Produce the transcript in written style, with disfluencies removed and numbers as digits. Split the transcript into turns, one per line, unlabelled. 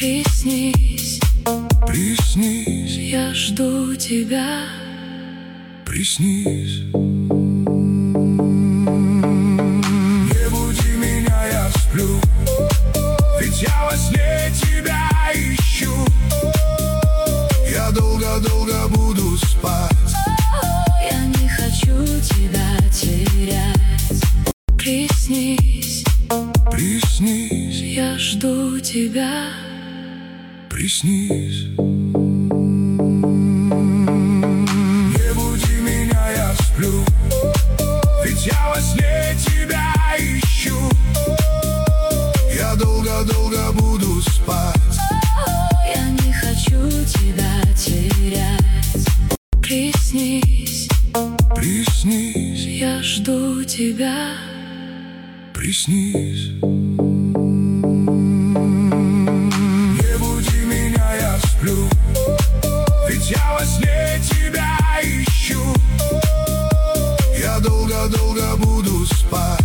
Приснись,
Приснись,
я жду тебя.
приснись. Не буди меня, я сплю, ведь я во сне тебя ищу. Я долго-долго буду спать.
Я не хочу тебя терять. Приснись,
Приснись,
я жду тебя.
приснись. Не буди меня, я сплю, ведь я во сне тебя ищу. Я долго-долго буду спать.
Я не хочу тебя терять. Приснись,
Приснись,
я жду тебя.
приснись. Не буди меня, я сплю, ведь я во сне тебя ищу. Я долго-долго буду спать.